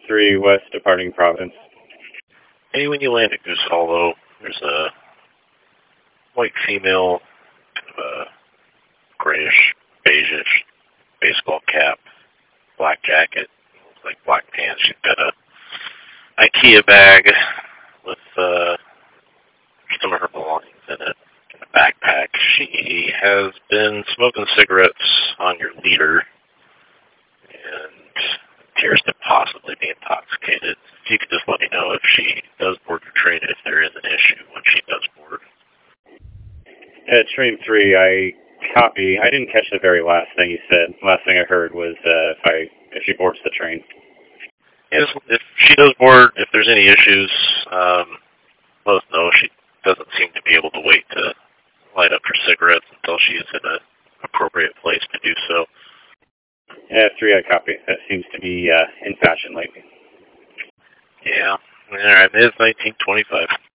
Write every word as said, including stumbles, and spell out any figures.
three West, departing Providence. Hey, when you land at Goose Hollow, there's a white female, kind of a grayish, beigeish baseball cap, black jacket, looks like black pants. She's got a IKEA bag with uh, some of her belongings in it, in a backpack. She has been smoking cigarettes on your leader and appears to possibly be intoxicated. If you could just let me know if she does board your train, if there is an issue when she does board. At train three, I copy. I didn't catch the very last thing you said. Last thing I heard was uh, if I if she boards the train. Yes, if she does board, if there's any issues, um, let us know. She doesn't seem to be able to wait to light up her cigarettes until she is in an appropriate place to do so. At three, I copy. That seems to be uh, in fashion lately. Yeah. All right. It is nineteen twenty-five.